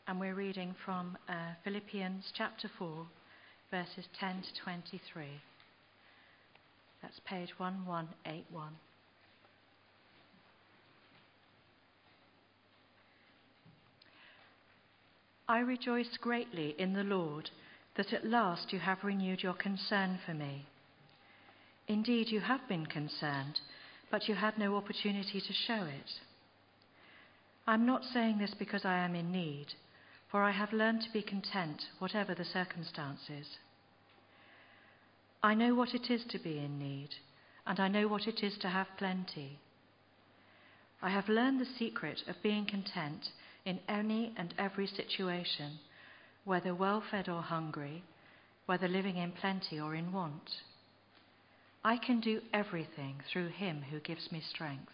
And we're reading from Philippians chapter 4, verses 10 to 23. That's page 1181. I rejoice greatly in the Lord that at last you have renewed your concern for me. Indeed, you have been concerned, but you had no opportunity to show it. I'm not saying this because I am in need, for I have learned to be content, whatever the circumstances. I know what it is to be in need, and I know what it is to have plenty. I have learned the secret of being content in any and every situation, whether well-fed or hungry, whether living in plenty or in want. I can do everything through him who gives me strength.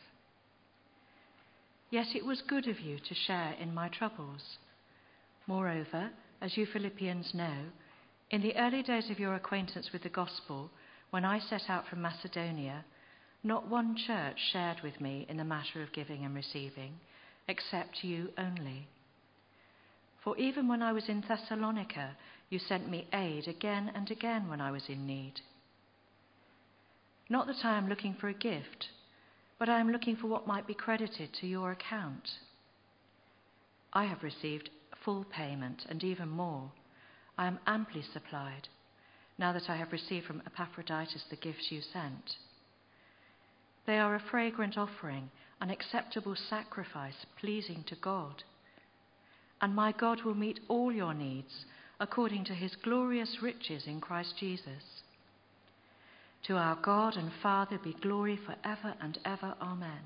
Yet it was good of you to share in my troubles. Moreover, as you Philippians know, in the early days of your acquaintance with the gospel, when I set out from Macedonia, not one church shared with me in the matter of giving and receiving, except you only. For even when I was in Thessalonica, you sent me aid again and again when I was in need. Not that I am looking for a gift, but I am looking for what might be credited to your account. I have received full payment and even more. I am amply supplied, now that I have received from Epaphroditus the gifts you sent. They are a fragrant offering, an acceptable sacrifice, pleasing to God. And my God will meet all your needs according to his glorious riches in Christ Jesus. To our God and Father be glory forever and ever. Amen.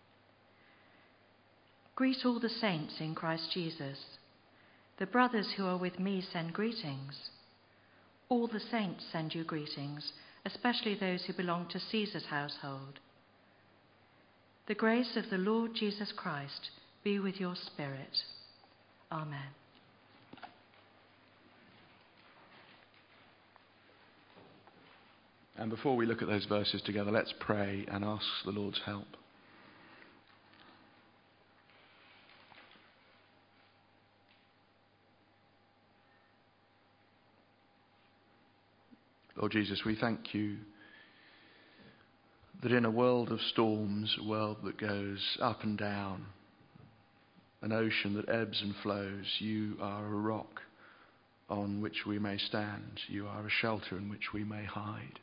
Greet all the saints in Christ Jesus. The brothers who are with me send greetings. All the saints send you greetings, especially those who belong to Caesar's household. The grace of the Lord Jesus Christ be with your spirit. Amen. And before we look at those verses together, let's pray and ask the Lord's help. Lord Jesus, we thank you that in a world of storms, a world that goes up and down, an ocean that ebbs and flows, you are a rock on which we may stand. You are a shelter in which we may hide.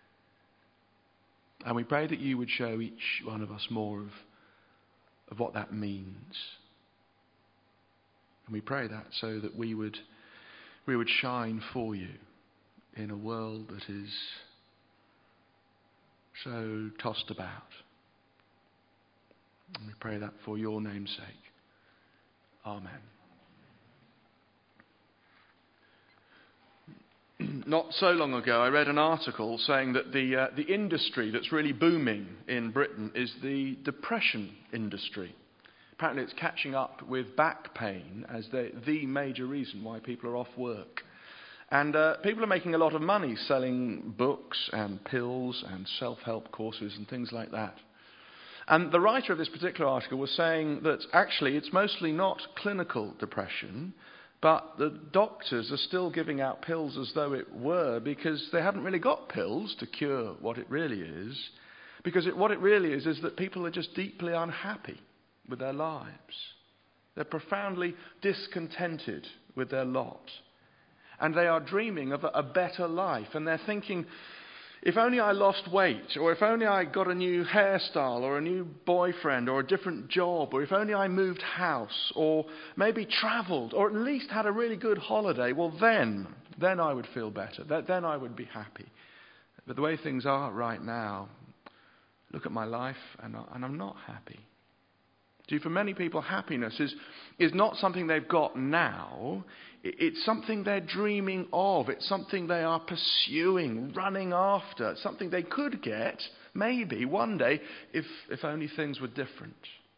And we pray that you would show each one of us more of what that means. And we pray that so that we would shine for you in a world that is so tossed about. And we pray that for your name's sake. Amen. Not so long ago, I read an article saying that the industry that's really booming in Britain is the depression industry. Apparently it's catching up with back pain as the major reason why people are off work. And people are making a lot of money selling books and pills and self-help courses and things like that. And the writer of this particular article was saying that actually it's mostly not clinical depression, but the doctors are still giving out pills as though it were, because they haven't really got pills to cure what it really is. Because what it really is that people are just deeply unhappy with their lives. They're profoundly discontented with their lot. And they are dreaming of a better life. And they're thinking, if only I lost weight, or if only I got a new hairstyle, or a new boyfriend, or a different job, or if only I moved house, or maybe travelled, or at least had a really good holiday, well then I would feel better. Then I would be happy. But the way things are right now, look at my life and I'm not happy. See, for many people, happiness is not something they've got now. It's something they're dreaming of. It's something they are pursuing, running after. It's something they could get, maybe, one day, if only things were different.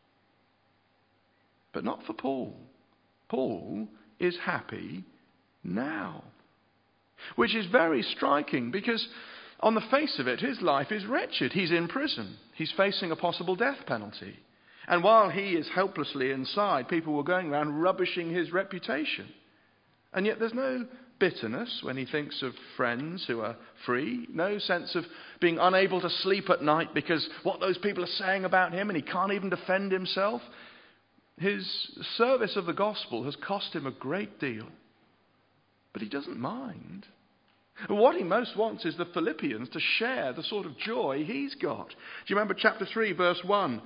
But not for Paul. Paul is happy now. Which is very striking, because on the face of it, his life is wretched. He's in prison. He's facing a possible death penalty. And while he is helplessly inside, people were going around rubbishing his reputation. And yet there's no bitterness when he thinks of friends who are free. No sense of being unable to sleep at night because what those people are saying about him and he can't even defend himself. His service of the gospel has cost him a great deal. But he doesn't mind. What he most wants is the Philippians to share the sort of joy he's got. Do you remember chapter 3, verse 1?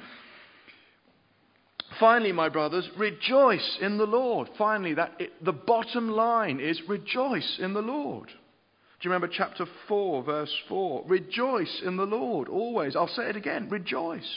Finally, my brothers, rejoice in the Lord. Finally, the bottom line is rejoice in the Lord. Do you remember chapter 4, verse 4? Rejoice in the Lord always. I'll say it again, rejoice.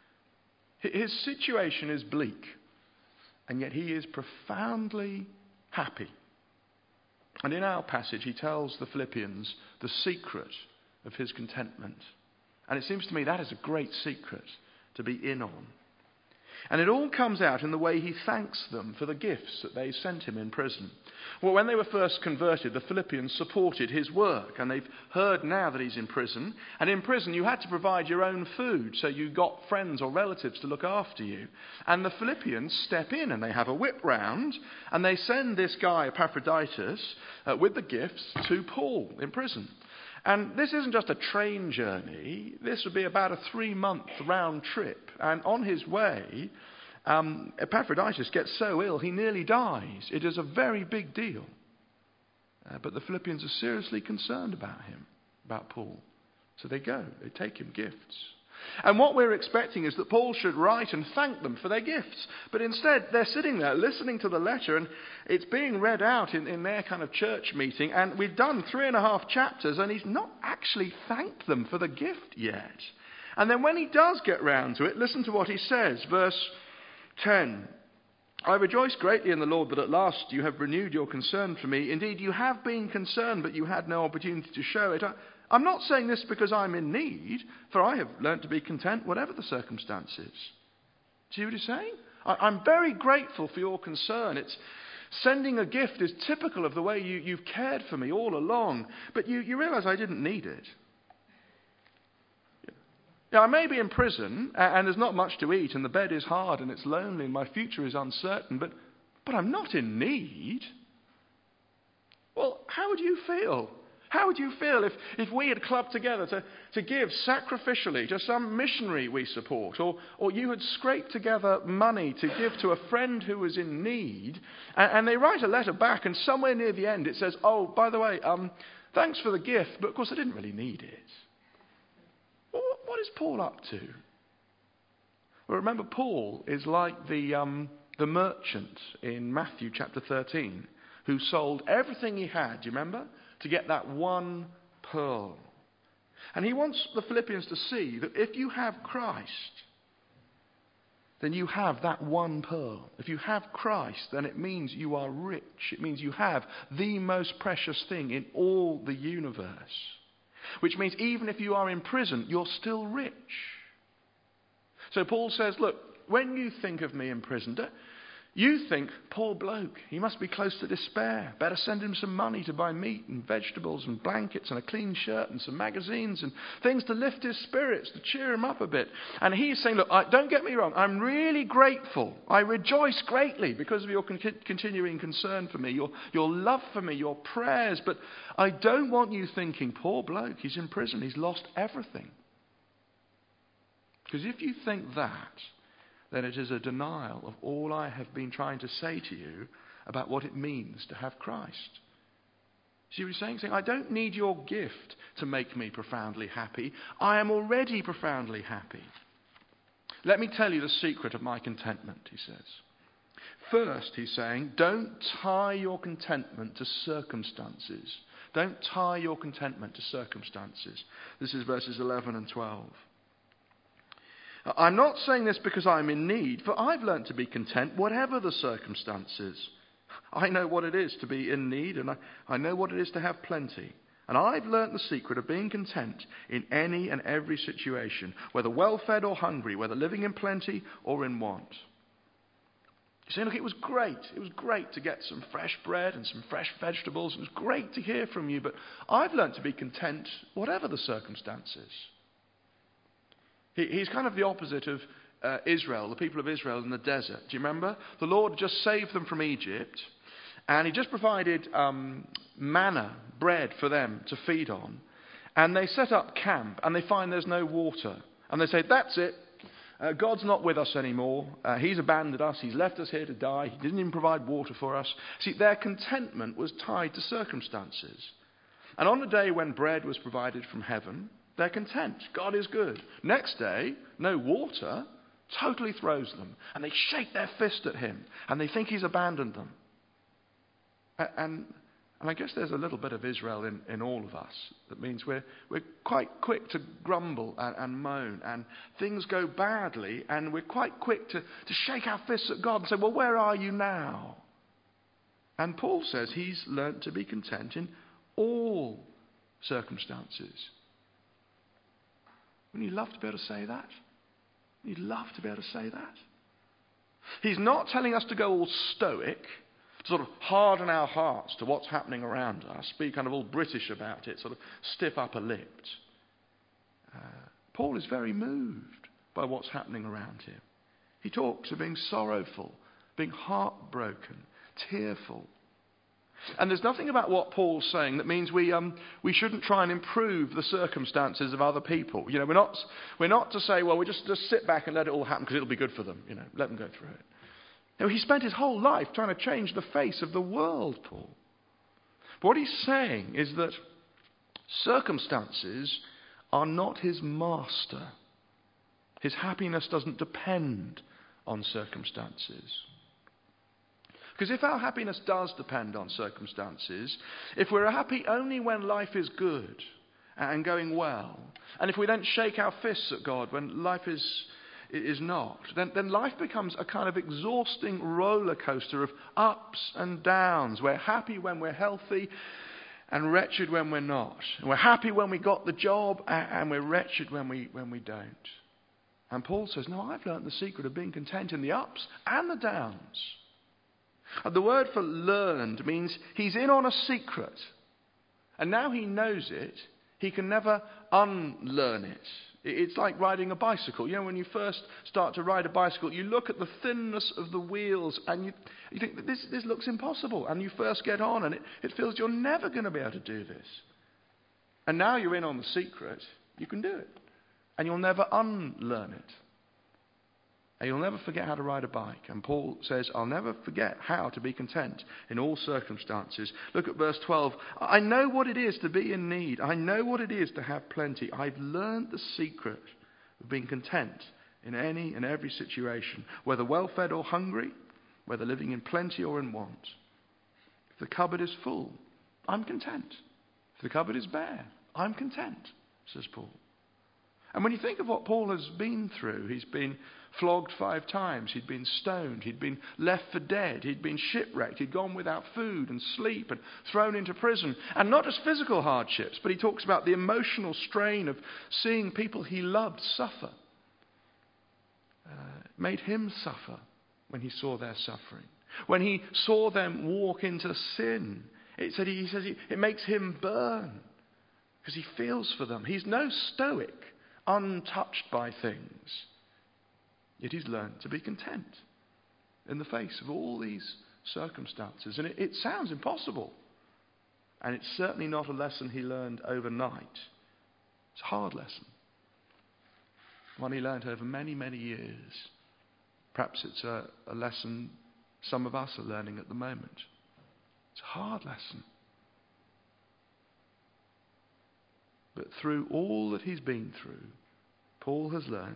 His situation is bleak, and yet he is profoundly happy. And in our passage, he tells the Philippians the secret of his contentment. And it seems to me that is a great secret to be in on. And it all comes out in the way he thanks them for the gifts that they sent him in prison. Well, when they were first converted, the Philippians supported his work. And they've heard now that he's in prison. And in prison, you had to provide your own food. So you got friends or relatives to look after you. And the Philippians step in and they have a whip round. And they send this guy, Epaphroditus, with the gifts to Paul in prison. And this isn't just a train journey. This would be about a 3-month round trip. And on his way, Epaphroditus gets so ill he nearly dies. It is a very big deal. But the Philippians are seriously concerned about him, about Paul. So they go. They take him gifts. And what we're expecting is that Paul should write and thank them for their gifts. But instead, they're sitting there listening to the letter, and it's being read out in their kind of church meeting. And we've done 3.5 chapters, and he's not actually thanked them for the gift yet. And then when he does get round to it, listen to what he says. Verse 10. I rejoice greatly in the Lord that at last you have renewed your concern for me. Indeed, you have been concerned, but you had no opportunity to show it. I'm not saying this because I'm in need, for I have learnt to be content whatever the circumstances. See what he's saying? I'm very grateful for your concern. Sending a gift is typical of the way you've cared for me all along, but you realise I didn't need it. Yeah, I may be in prison and there's not much to eat and the bed is hard and it's lonely and my future is uncertain, but I'm not in need. Well, how would you feel? How would you feel if we had clubbed together to give sacrificially to some missionary we support, or you had scraped together money to give to a friend who was in need, and they write a letter back and somewhere near the end it says, oh, by the way, thanks for the gift, but of course I didn't really need it. Well, what is Paul up to? Well, remember, Paul is like the merchant in Matthew chapter 13 who sold everything he had, do you remember? To get that one pearl. And he wants the Philippians to see that if you have Christ, then you have that one pearl. If you have Christ, then it means you are rich. It means you have the most precious thing in all the universe. Which means even if you are in prison, you're still rich. So Paul says, look, when you think of me in prison, you think, poor bloke, he must be close to despair. Better send him some money to buy meat and vegetables and blankets and a clean shirt and some magazines and things to lift his spirits, to cheer him up a bit. And he's saying, look, don't get me wrong, I'm really grateful. I rejoice greatly because of your continuing concern for me, your love for me, your prayers. But I don't want you thinking, poor bloke, he's in prison, he's lost everything. Because if you think that, then it is a denial of all I have been trying to say to you about what it means to have Christ. See what he's saying? Saying, I don't need your gift to make me profoundly happy. I am already profoundly happy. Let me tell you the secret of my contentment, he says. First, he's saying, don't tie your contentment to circumstances. Don't tie your contentment to circumstances. This is verses 11 and 12. I'm not saying this because I'm in need, for I've learnt to be content whatever the circumstances. I know what it is to be in need, and I know what it is to have plenty. And I've learnt the secret of being content in any and every situation, whether well-fed or hungry, whether living in plenty or in want. You say, look, it was great. It was great to get some fresh bread and some fresh vegetables. It was great to hear from you, but I've learnt to be content whatever the circumstances. He's kind of the opposite of Israel, the people of Israel in the desert. Do you remember? The Lord just saved them from Egypt, and he just provided manna, bread for them to feed on. And they set up camp, and they find there's no water. And they say, that's it. God's not with us anymore. He's abandoned us. He's left us here to die. He didn't even provide water for us. See, their contentment was tied to circumstances. And on the day when bread was provided from heaven, they're content. God is good. Next day, no water, totally throws them. And they shake their fist at him. And they think he's abandoned them. And I guess there's a little bit of Israel in all of us. That means we're quite quick to grumble and moan. And things go badly. And we're quite quick to shake our fists at God and say, well, where are you now? And Paul says he's learnt to be content in all circumstances. Wouldn't you love to be able to say that? You'd love to be able to say that. He's not telling us to go all stoic, to sort of harden our hearts to what's happening around us, be kind of all British about it, sort of stiff upper-lipped. Paul is very moved by what's happening around him. He talks of being sorrowful, being heartbroken, tearful. And there's nothing about what Paul's saying that means we shouldn't try and improve the circumstances of other people. You know, we're not to say, well, we just sit back and let it all happen because it'll be good for them. You know, let them go through it. No, he spent his whole life trying to change the face of the world, Paul. But what he's saying is that circumstances are not his master. His happiness doesn't depend on circumstances. Because if our happiness does depend on circumstances, if we're happy only when life is good and going well, and if we then shake our fists at God when life is not, then life becomes a kind of exhausting roller coaster of ups and downs. We're happy when we're healthy and wretched when we're not. And we're happy when we got the job and we're wretched when we don't. And Paul says, no, I've learned the secret of being content in the ups and the downs. And the word for learned means he's in on a secret. And now he knows it, he can never unlearn it. It's like riding a bicycle. You know, when you first start to ride a bicycle, you look at the thinness of the wheels and you think, this looks impossible. And you first get on and it feels you're never going to be able to do this. And now you're in on the secret, you can do it. And you'll never unlearn it. And you'll never forget how to ride a bike. And Paul says, I'll never forget how to be content in all circumstances. Look at verse 12. I know what it is to be in need. I know what it is to have plenty. I've learned the secret of being content in any and every situation, whether well-fed or hungry, whether living in plenty or in want. If the cupboard is full, I'm content. If the cupboard is bare, I'm content, says Paul. And when you think of what Paul has been through, he's been flogged 5 times, he'd been stoned, he'd been left for dead, he'd been shipwrecked, he'd gone without food and sleep and thrown into prison. And not just physical hardships, but he talks about the emotional strain of seeing people he loved suffer. It made him suffer when he saw their suffering. When he saw them walk into sin, he says it makes him burn because he feels for them. He's no stoic, untouched by things. Yet he's learned to be content in the face of all these circumstances. And it sounds impossible. And it's certainly not a lesson he learned overnight. It's a hard lesson. One he learned over many, many years. Perhaps it's a lesson some of us are learning at the moment. It's a hard lesson. But through all that he's been through, Paul has learnt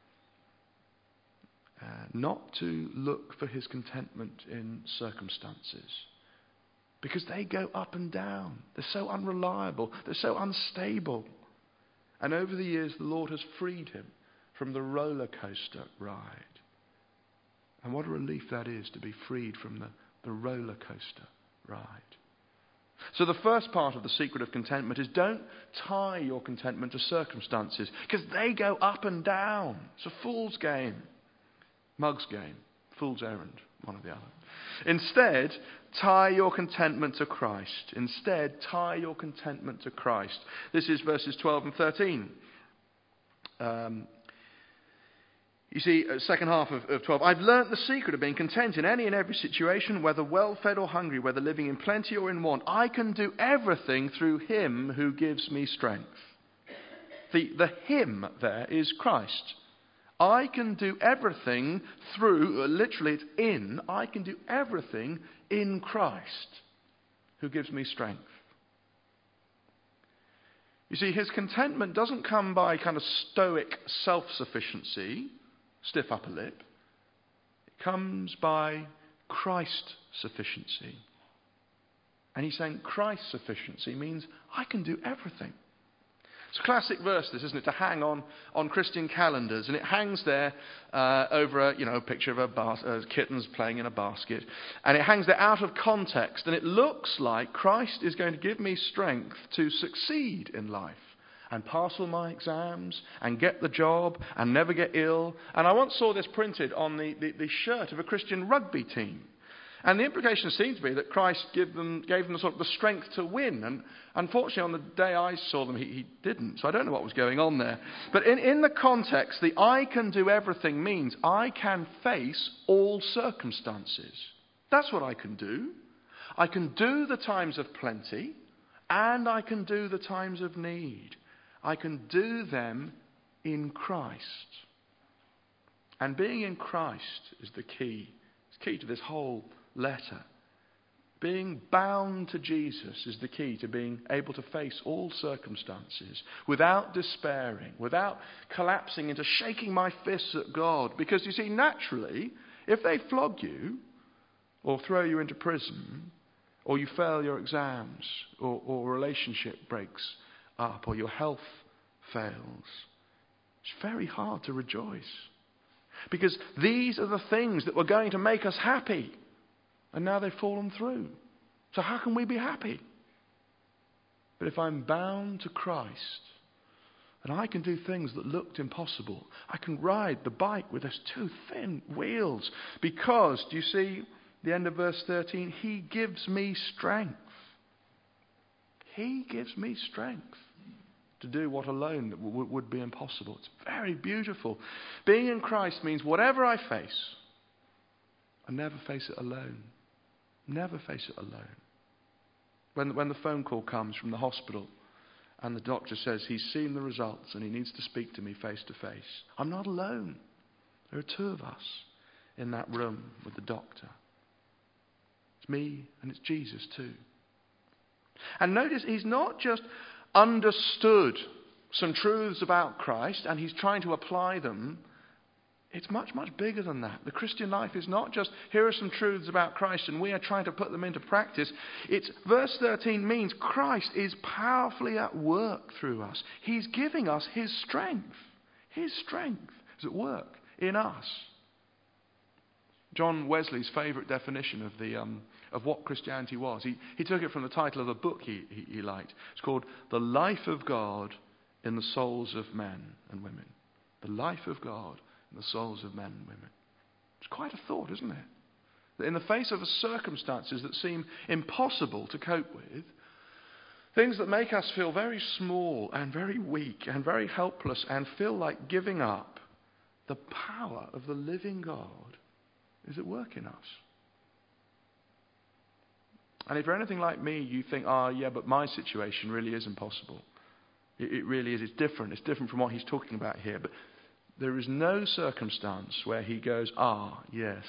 not to look for his contentment in circumstances. Because they go up and down. They're so unreliable. They're so unstable. And over the years, the Lord has freed him from the roller coaster ride. And what a relief that is to be freed from the roller coaster ride. So the first part of the secret of contentment is don't tie your contentment to circumstances because they go up and down. It's a fool's game. Mug's game. Fool's errand. One or the other. Instead, tie your contentment to Christ. Instead, tie your contentment to Christ. This is verses 12 and 13. You see, second half of 12, I've learnt the secret of being content in any and every situation, whether well-fed or hungry, whether living in plenty or in want. I can do everything through him who gives me strength. The him there is Christ. I can do everything through, literally it's in, I can do everything in Christ who gives me strength. You see, his contentment doesn't come by kind of stoic self-sufficiency, stiff upper lip. It comes by Christ sufficiency. And he's saying Christ sufficiency means I can do everything. It's a classic verse, this, isn't it, to hang on Christian calendars. And it hangs there over a picture of kittens playing in a basket. And it hangs there out of context. And it looks like Christ is going to give me strength to succeed in life and pass all my exams and get the job and never get ill. And I once saw this printed on the shirt of a Christian rugby team. And the implication seemed to be that Christ gave them sort of the strength to win. And unfortunately, on the day I saw them, he didn't. So I don't know what was going on there. But in the context, the I can do everything means I can face all circumstances. That's what I can do. I can do the times of plenty, and I can do the times of need. I can do them in Christ. And being in Christ is the key. It's key to this whole letter. Being bound to Jesus is the key to being able to face all circumstances without despairing, without collapsing into shaking my fists at God. Because you see, naturally, if they flog you or throw you into prison or you fail your exams or a relationship breaks up or your health fails, it's very hard to rejoice. Because these are the things that were going to make us happy. And now they've fallen through. So how can we be happy? But if I'm bound to Christ, and I can do things that looked impossible, I can ride the bike with those two thin wheels. Because, do you see the end of verse 13? He gives me strength. He gives me strength to do what alone would be impossible. It's very beautiful. Being in Christ means whatever I face, I never face it alone. Never face it alone. When the phone call comes from the hospital and the doctor says he's seen the results and he needs to speak to me face to face, I'm not alone. There are two of us in that room with the doctor. It's me and it's Jesus too. And notice he's not just understood some truths about Christ and he's trying to apply them. It's much, much bigger than that. The Christian life is not just, here are some truths about Christ and we are trying to put them into practice. It's, verse 13 means Christ is powerfully at work through us. He's giving us his strength. His strength is at work in us. John Wesley's favourite definition of what Christianity was, he took it from the title of a book he liked. It's called The Life of God in the Souls of Men and Women. The Life of God in the souls of men and women. It's quite a thought, isn't it? That in the face of circumstances that seem impossible to cope with, things that make us feel very small and very weak and very helpless and feel like giving up, the power of the living God is at work in us. And if you're anything like me, you think, but my situation really is impossible. It really is. It's different. It's different from what he's talking about here. But there is no circumstance where he goes, yes,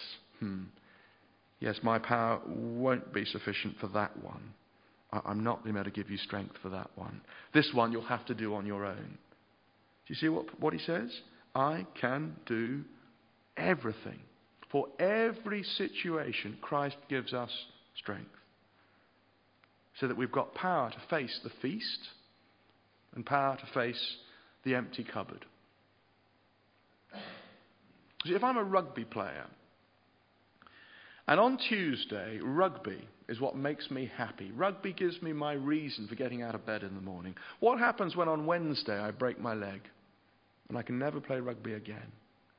my power won't be sufficient for that one. I'm not going to be able to give you strength for that one. This one you'll have to do on your own. Do you see what he says? I can do everything. For every situation, Christ gives us strength. So that we've got power to face the feast and power to face the empty cupboard. See, if I'm a rugby player, and on Tuesday, rugby is what makes me happy. Rugby gives me my reason for getting out of bed in the morning. What happens when on Wednesday I break my leg and I can never play rugby again?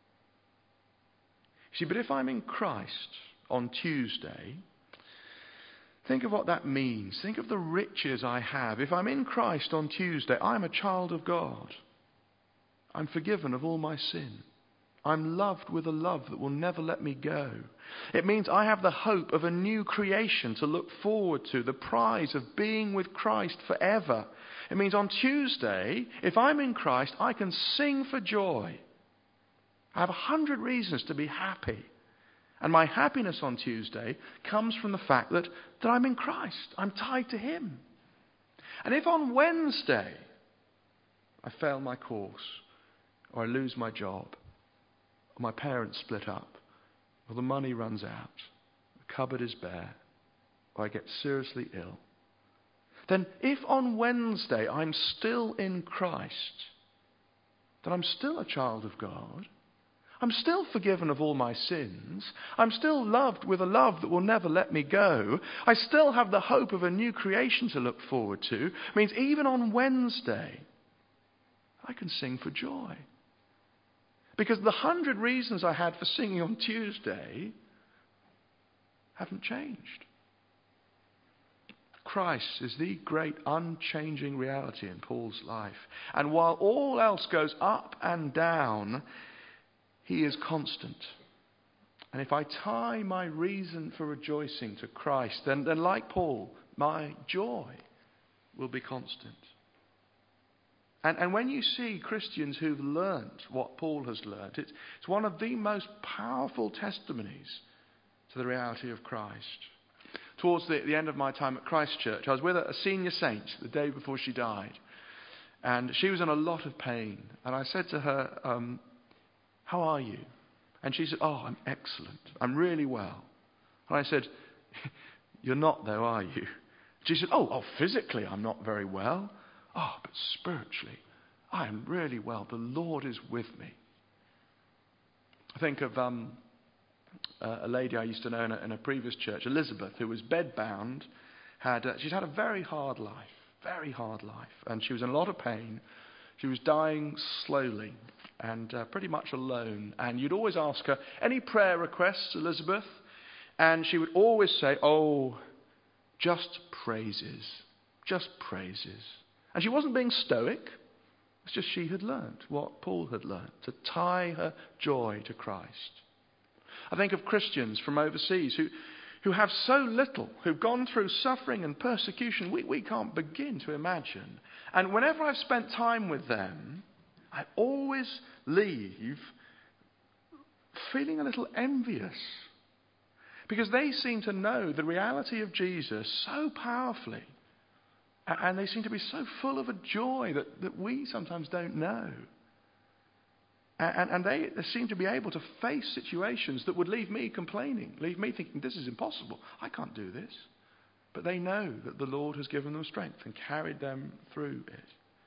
See, but if I'm in Christ on Tuesday, think of what that means. Think of the riches I have. If I'm in Christ on Tuesday, I'm a child of God. I'm forgiven of all my sin. I'm loved with a love that will never let me go. It means I have the hope of a new creation to look forward to, the prize of being with Christ forever. It means on Tuesday, if I'm in Christ, I can sing for joy. I have 100 reasons to be happy. And my happiness on Tuesday comes from the fact that I'm in Christ. I'm tied to Him. And if on Wednesday I fail my course, or I lose my job, or my parents split up, or the money runs out, the cupboard is bare, or I get seriously ill, then if on Wednesday I'm still in Christ, then I'm still a child of God. I'm still forgiven of all my sins. I'm still loved with a love that will never let me go. I still have the hope of a new creation to look forward to. It means even on Wednesday, I can sing for joy. Because the 100 reasons I had for singing on Tuesday haven't changed. Christ is the great unchanging reality in Paul's life. And while all else goes up and down, He is constant. And if I tie my reason for rejoicing to Christ, then like Paul, my joy will be constant. And when you see Christians who've learnt what Paul has learnt, it's one of the most powerful testimonies to the reality of Christ. Towards the end of my time at Christ Church, I was with a senior saint the day before she died. And she was in a lot of pain. And I said to her, how are you? And she said, oh, I'm excellent. I'm really well. And I said, you're not though, are you? She said, oh, physically I'm not very well. Oh, but spiritually, I am really well. The Lord is with me. I think of a lady I used to know in a previous church, Elizabeth, who was bedbound. She'd had a very hard life, and she was in a lot of pain. She was dying slowly and pretty much alone. And you'd always ask her, any prayer requests, Elizabeth? And she would always say, oh, just praises, just praises. And she wasn't being stoic. It's just she had learnt what Paul had learnt, to tie her joy to Christ. I think of Christians from overseas who have so little, who've gone through suffering and persecution we can't begin to imagine. And whenever I've spent time with them, I always leave feeling a little envious. Because they seem to know the reality of Jesus so powerfully. And they seem to be so full of a joy that we sometimes don't know. And they seem to be able to face situations that would leave me complaining, leave me thinking, this is impossible. I can't do this. But they know that the Lord has given them strength and carried them through it.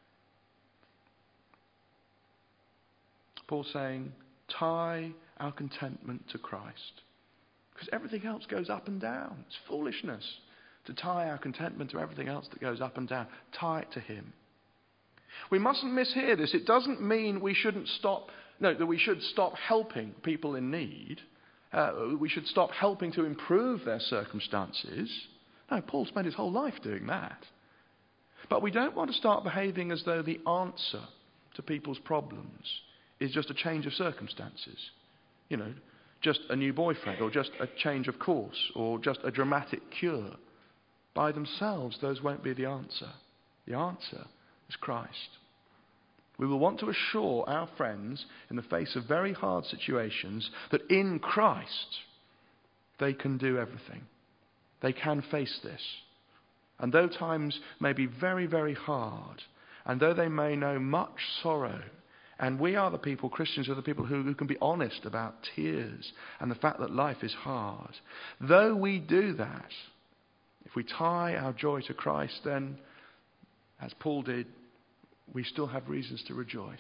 Paul's saying, tie our contentment to Christ. Because everything else goes up and down. It's foolishness to tie our contentment to everything else that goes up and down. Tie it to Him. We mustn't mishear this. It doesn't mean that we should stop helping people in need. We should stop helping to improve their circumstances. No, Paul spent his whole life doing that. But we don't want to start behaving as though the answer to people's problems is just a change of circumstances. Just a new boyfriend, or just a change of course, or just a dramatic cure. By themselves, those won't be the answer. The answer is Christ. We will want to assure our friends in the face of very hard situations that in Christ they can do everything. They can face this. And though times may be very, very hard, and though they may know much sorrow, and we are the people, Christians are the people who can be honest about tears and the fact that life is hard. Though we do that, if we tie our joy to Christ, then, as Paul did, we still have reasons to rejoice.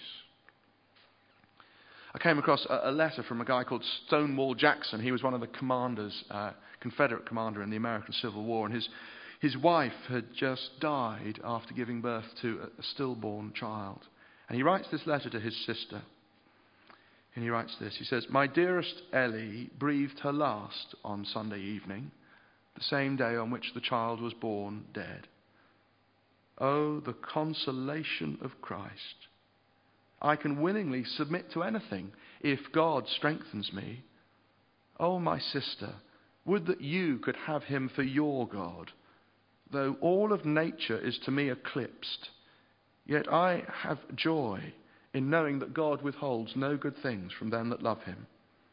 I came across a letter from a guy called Stonewall Jackson. He was one of the commanders, Confederate commander in the American Civil War, and his wife had just died after giving birth to a stillborn child. And he writes this letter to his sister. And he writes this. He says, "My dearest Ellie breathed her last on Sunday evening, the same day on which the child was born dead. Oh, the consolation of Christ. I can willingly submit to anything if God strengthens me. Oh, my sister, would that you could have him for your God. Though all of nature is to me eclipsed, yet I have joy in knowing that God withholds no good things from them that love him.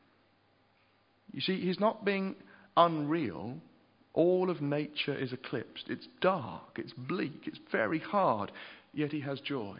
You see, he's not being unreal. All of nature is eclipsed. It's dark, it's bleak, it's very hard, yet he has joy.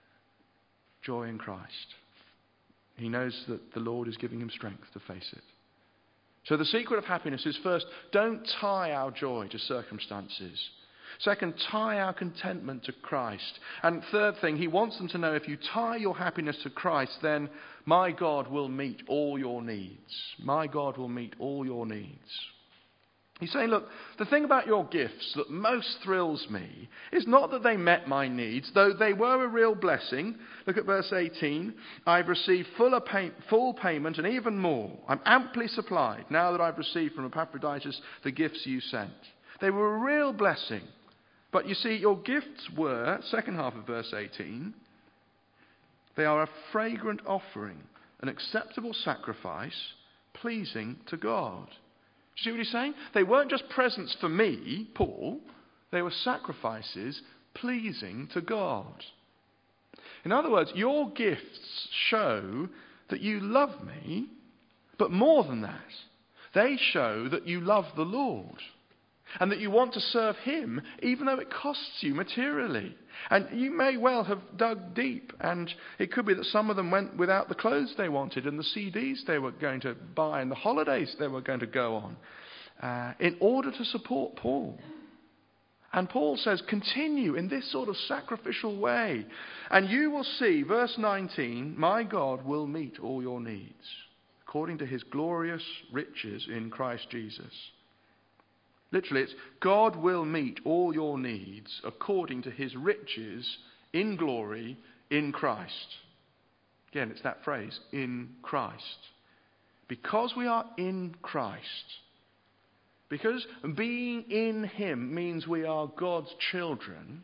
Joy in Christ. He knows that the Lord is giving him strength to face it. So the secret of happiness is, first, don't tie our joy to circumstances. Second, tie our contentment to Christ. And third thing, he wants them to know, if you tie your happiness to Christ, then my God will meet all your needs. My God will meet all your needs. He's saying, look, the thing about your gifts that most thrills me is not that they met my needs, though they were a real blessing. Look at verse 18. I've received full payment and even more. I'm amply supplied now that I've received from Epaphroditus the gifts you sent. They were a real blessing. But you see, your gifts were, second half of verse 18, they are a fragrant offering, an acceptable sacrifice, pleasing to God. Do you see what he's saying? They weren't just presents for me, Paul. They were sacrifices pleasing to God. In other words, your gifts show that you love me, but more than that, they show that you love the Lord and that you want to serve him even though it costs you materially. And you may well have dug deep, and it could be that some of them went without the clothes they wanted and the CDs they were going to buy and the holidays they were going to go on in order to support Paul. And Paul says, continue in this sort of sacrificial way, and you will see, verse 19, my God will meet all your needs according to his glorious riches in Christ Jesus. Literally, it's God will meet all your needs according to his riches in glory in Christ. Again, it's that phrase, in Christ. Because we are in Christ, because being in him means we are God's children,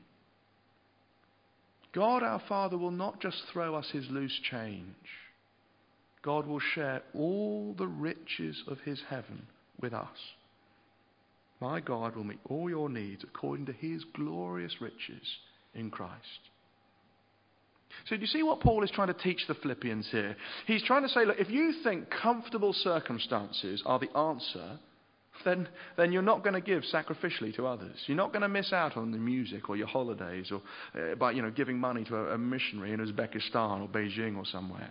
God our Father will not just throw us his loose change. God will share all the riches of his heaven with us. My God will meet all your needs according to his glorious riches in Christ. So do you see what Paul is trying to teach the Philippians here? He's trying to say, look, if you think comfortable circumstances are the answer, then you're not going to give sacrificially to others. You're not going to miss out on the music or your holidays or by giving money to a missionary in Uzbekistan or Beijing or somewhere.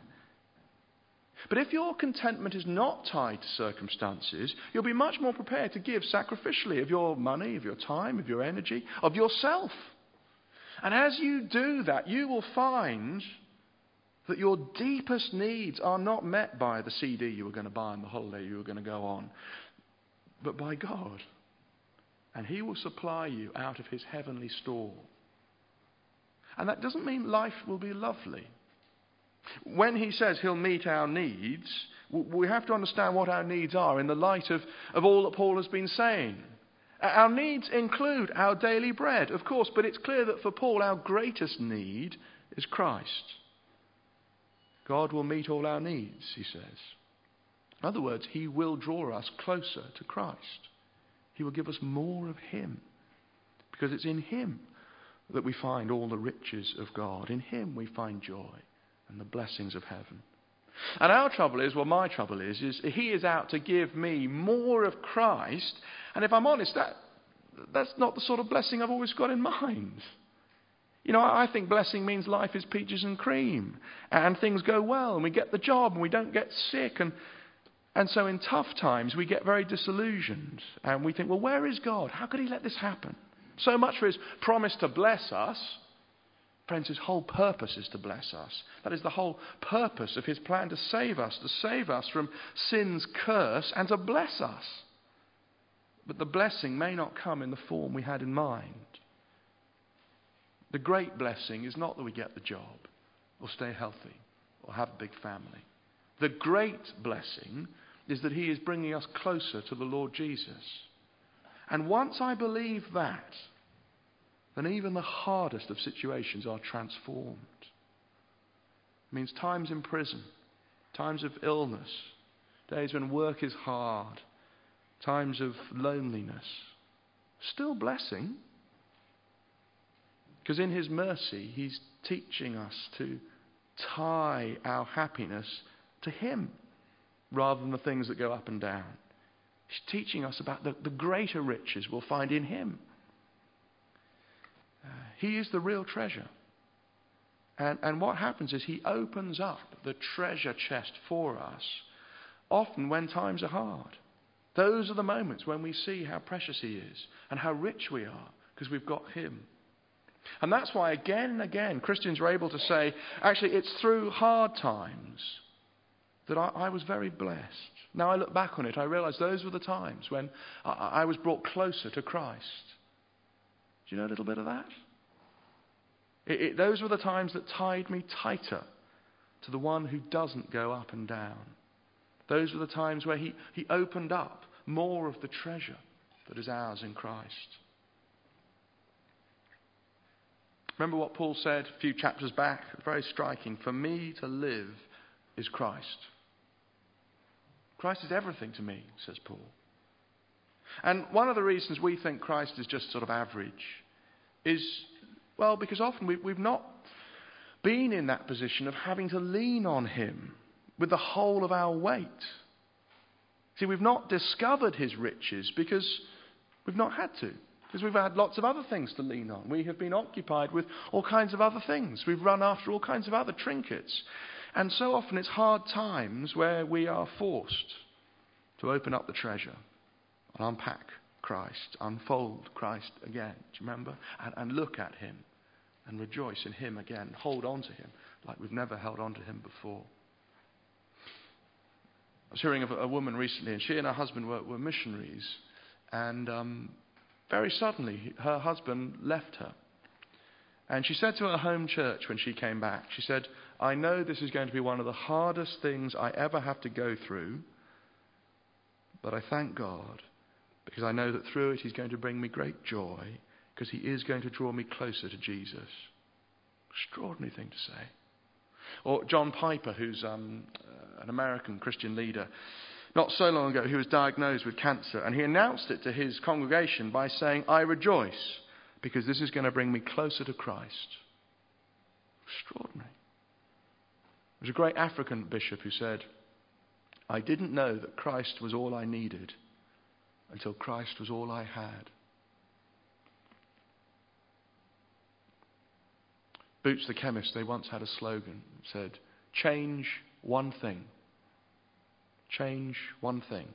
But if your contentment is not tied to circumstances, you'll be much more prepared to give sacrificially of your money, of your time, of your energy, of yourself. And as you do that, you will find that your deepest needs are not met by the CD you were going to buy and the holiday you were going to go on, but by God. And he will supply you out of his heavenly store. And that doesn't mean life will be lovely. When he says he'll meet our needs, we have to understand what our needs are in the light of all that Paul has been saying. Our needs include our daily bread, of course, but it's clear that for Paul our greatest need is Christ. God will meet all our needs, he says. In other words, he will draw us closer to Christ. He will give us more of him, because it's in him that we find all the riches of God. In him we find joy and the blessings of heaven. And our trouble is, well, my trouble is he is out to give me more of Christ. And if I'm honest, that's not the sort of blessing I've always got in mind. I think blessing means life is peaches and cream, and things go well, and we get the job, and we don't get sick. And so in tough times, we get very disillusioned. And we think, well, where is God? How could he let this happen? So much for his promise to bless us. Friends, his whole purpose is to bless us. That is the whole purpose of his plan to save us from sin's curse and to bless us. But the blessing may not come in the form we had in mind. The great blessing is not that we get the job or stay healthy or have a big family. The great blessing is that he is bringing us closer to the Lord Jesus. And once I believe that, then even the hardest of situations are transformed. It means times in prison, times of illness, days when work is hard, times of loneliness. Still blessing. Because in his mercy, he's teaching us to tie our happiness to him rather than the things that go up and down. He's teaching us about the greater riches we'll find in him. He is the real treasure. And what happens is he opens up the treasure chest for us, often when times are hard. Those are the moments when we see how precious he is and how rich we are because we've got him. And that's why again and again Christians are able to say, actually it's through hard times that I was very blessed. Now I look back on it, I realise those were the times when I was brought closer to Christ. Do you know a little bit of that? Those were the times that tied me tighter to the one who doesn't go up and down. Those were the times where he opened up more of the treasure that is ours in Christ. Remember what Paul said a few chapters back? Very striking. For me to live is Christ. Christ is everything to me, says Paul. And one of the reasons we think Christ is just sort of average is, well, because often we've not been in that position of having to lean on him with the whole of our weight. See, we've not discovered his riches because we've not had to. Because we've had lots of other things to lean on. We have been occupied with all kinds of other things. We've run after all kinds of other trinkets. And so often it's hard times where we are forced to open up the treasure and unpack Christ, unfold Christ again. Do you remember? And look at him and rejoice in him again. Hold on to him like we've never held on to him before. I was hearing of a woman recently, and she and her husband were missionaries. And very suddenly, her husband left her. And she said to her home church when she came back, she said, I know this is going to be one of the hardest things I ever have to go through, but I thank God because I know that through it he's going to bring me great joy because he is going to draw me closer to Jesus. Extraordinary thing to say. Or John Piper, who's an American Christian leader, not so long ago he was diagnosed with cancer, and he announced it to his congregation by saying, I rejoice because this is going to bring me closer to Christ. Extraordinary. There was a great African bishop who said, I didn't know that Christ was all I needed until Christ was all I had. Boots the chemist, they once had a slogan that said, change one thing. Change one thing.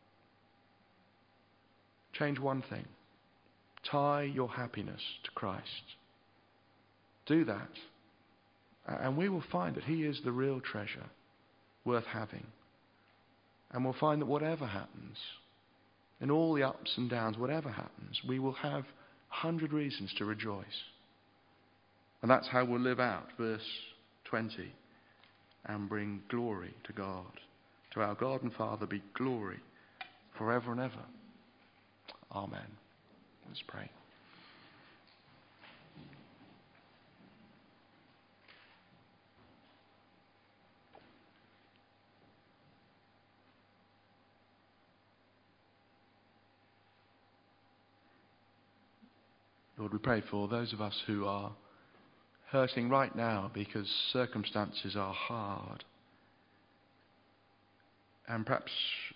Change one thing. Tie your happiness to Christ. Do that. And we will find that he is the real treasure worth having. And we'll find that whatever happens, in all the ups and downs, whatever happens, we will have 100 reasons to rejoice. And that's how we'll live out verse 20 and bring glory to God. To our God and Father be glory forever and ever. Amen. Let's pray. Lord, we pray for those of us who are hurting right now because circumstances are hard. And perhaps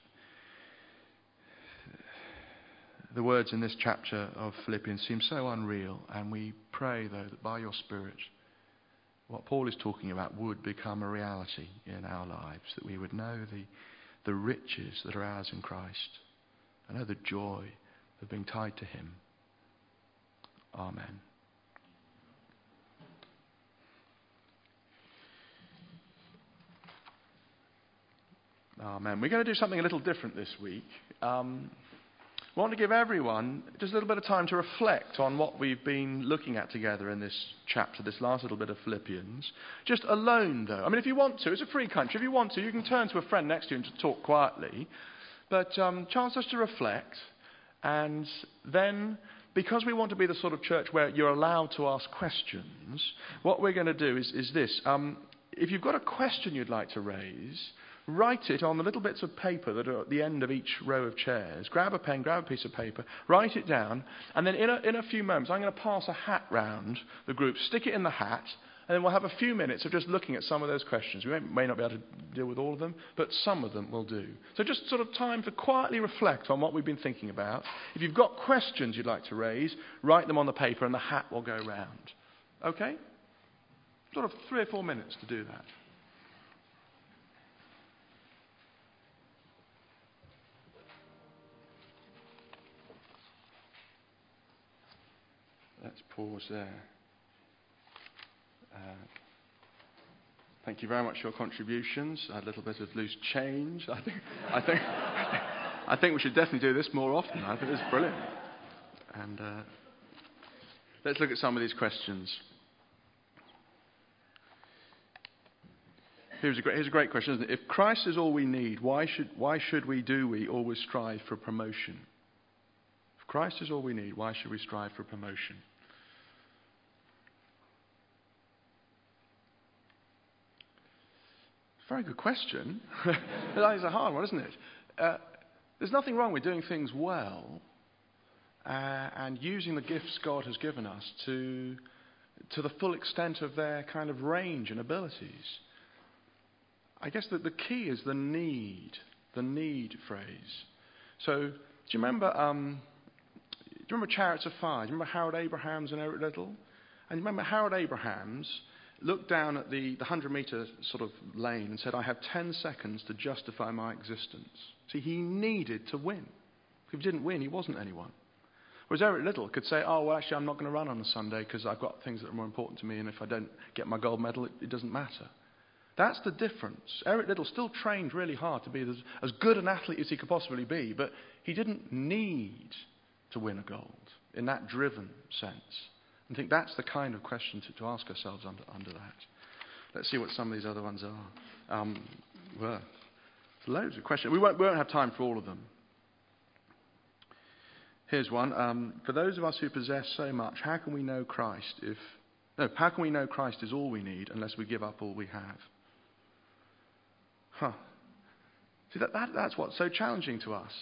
the words in this chapter of Philippians seem so unreal, and we pray, though, that by your Spirit, what Paul is talking about would become a reality in our lives, that we would know the riches that are ours in Christ, and know the joy of being tied to him. Amen. Amen. We're going to do something a little different this week. We want to give everyone just a little bit of time to reflect on what we've been looking at together in this chapter, this last little bit of Philippians. Just alone, though. I mean, if you want to, it's a free country. If you want to, you can turn to a friend next to you and to talk quietly. But chance us to reflect. And then, because we want to be the sort of church where you're allowed to ask questions, what we're going to do is this. if you've got a question you'd like to raise, write it on the little bits of paper that are at the end of each row of chairs. Grab a pen, grab a piece of paper, write it down, and then in a few moments I'm going to pass a hat round the group, stick it in the hat, and then we'll have a few minutes of just looking at some of those questions. We may not be able to deal with all of them, but some of them will do. So just sort of time to quietly reflect on what we've been thinking about. If you've got questions you'd like to raise, write them on the paper and the hat will go round. Okay? Sort of 3 or 4 minutes to do that. Let's pause there. Thank you very much for your contributions. A little bit of loose change. I think we should definitely do this more often. I think it's brilliant. And let's look at some of these questions. Here's a great question, isn't it? If Christ is all we need, why should we always strive for promotion? If Christ is all we need, why should we strive for promotion? Very good question. That is a hard one, isn't it? There's nothing wrong with doing things well and using the gifts God has given us to the full extent of their kind of range and abilities. I guess that the key is the need phrase. So, do you remember Chariots of Fire? Do you remember Harold Abrahams and Eric Liddell? And you remember Harold Abrahams looked down at the 100-metre sort of lane and said, I have 10 seconds to justify my existence. See, he needed to win. If he didn't win, he wasn't anyone. Whereas Eric Liddell could say, oh, well, actually, I'm not going to run on a Sunday because I've got things that are more important to me, and if I don't get my gold medal, it doesn't matter. That's the difference. Eric Liddell still trained really hard to be as good an athlete as he could possibly be, but he didn't need to win a gold in that driven sense. I think that's the kind of question to ask ourselves under that. Let's see what some of these other ones are. Well, loads of questions. We won't have time for all of them. Here's one. For those of us who possess so much, how can we know Christ is all we need unless we give up all we have? See, that's what's so challenging to us.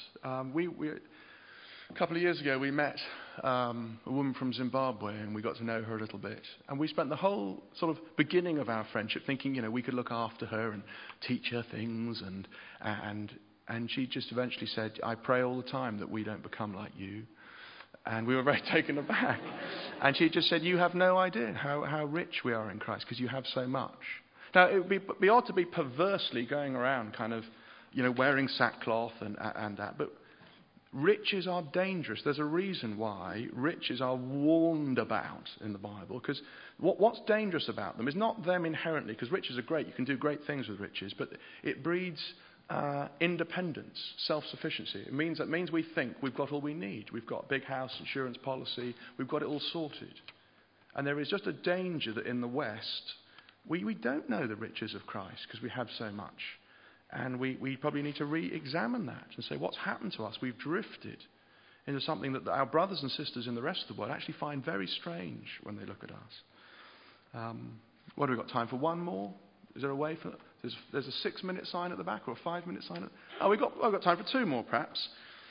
A couple of years ago, we met a woman from Zimbabwe, and we got to know her a little bit. And we spent the whole sort of beginning of our friendship thinking, we could look after her and teach her things. And she just eventually said, I pray all the time that we don't become like you. And we were very taken aback. And she just said, you have no idea how rich we are in Christ because you have so much. Now, it would be odd to be perversely going around kind of, wearing sackcloth and that. But riches are dangerous. There's a reason why riches are warned about in the Bible. Because what's dangerous about them is not them inherently, because riches are great. You can do great things with riches. But it breeds independence, self-sufficiency. It means we think we've got all we need. We've got a big house, insurance policy. We've got it all sorted. And there is just a danger that in the West, we don't know the riches of Christ because we have so much. And we probably need to re-examine that and say, what's happened to us? We've drifted into something that our brothers and sisters in the rest of the world actually find very strange when they look at us. What have we got time for? One more? Is there a way for... There's a 6-minute sign at the back or a 5-minute sign? I've got time for 2 more, perhaps.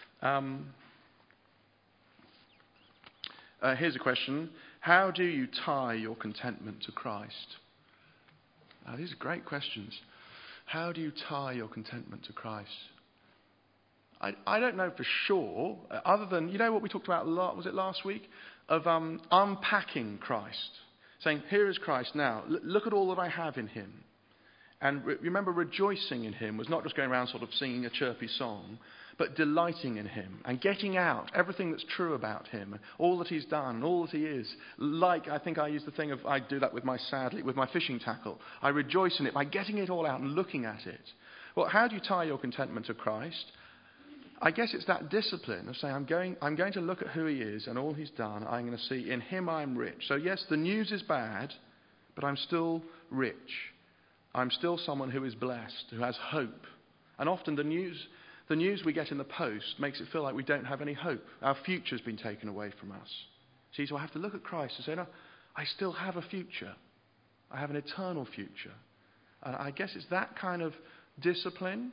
Here's a question. How do you tie your contentment to Christ? These are great questions. How do you tie your contentment to Christ? I don't know for sure, other than, what we talked about was it last week? Of unpacking Christ. Saying, here is Christ now. Look at all that I have in him. And remember, rejoicing in him was not just going around sort of singing a chirpy song, but delighting in him and getting out everything that's true about him, all that he's done, all that he is. Like, I think I use the thing of, I do that with my fishing tackle. I rejoice in it by getting it all out and looking at it. Well, how do you tie your contentment to Christ? I guess it's that discipline of saying, I'm going to look at who he is and all he's done. I'm going to see in him I'm rich. So yes, the news is bad, but I'm still rich. I'm still someone who is blessed, who has hope. And often the news we get in the post makes it feel like we don't have any hope. Our future's been taken away from us. See, so I have to look at Christ and say, no, I still have a future. I have an eternal future. I guess it's that kind of discipline,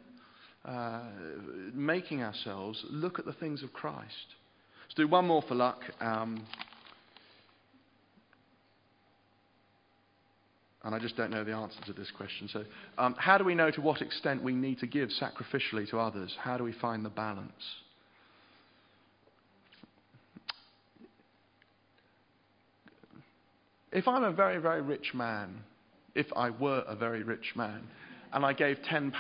making ourselves look at the things of Christ. Let's do one more for luck. And I just don't know the answer to this question. So, how do we know to what extent we need to give sacrificially to others? How do we find the balance? If I'm a very, very rich man, if I were a very rich man, and I gave £10,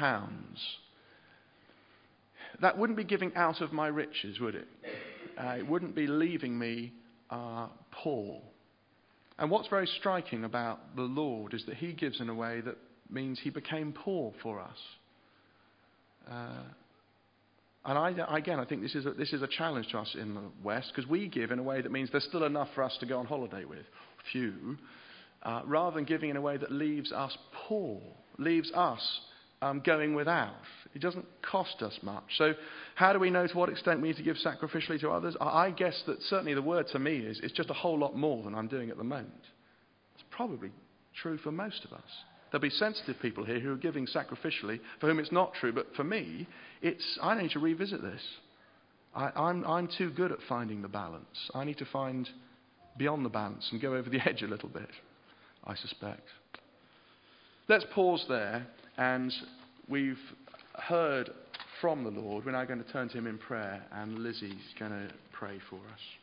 that wouldn't be giving out of my riches, would it? It wouldn't be leaving me poor. And what's very striking about the Lord is that he gives in a way that means he became poor for us. And I think this is a challenge to us in the West, because we give in a way that means there's still enough for us to go on holiday with, few, rather than giving in a way that leaves us poor, leaves us going without. It doesn't cost us much. So how do we know to what extent we need to give sacrificially to others? I guess that certainly the word to me is it's just a whole lot more than I'm doing at the moment. It's probably true for most of us. There'll be sensitive people here who are giving sacrificially, for whom it's not true. But for me, I need to revisit this. I'm too good at finding the balance. I need to find beyond the balance and go over the edge a little bit, I suspect. Let's pause there, and we've heard from the Lord. We're now going to turn to him in prayer, and Lizzie's going to pray for us.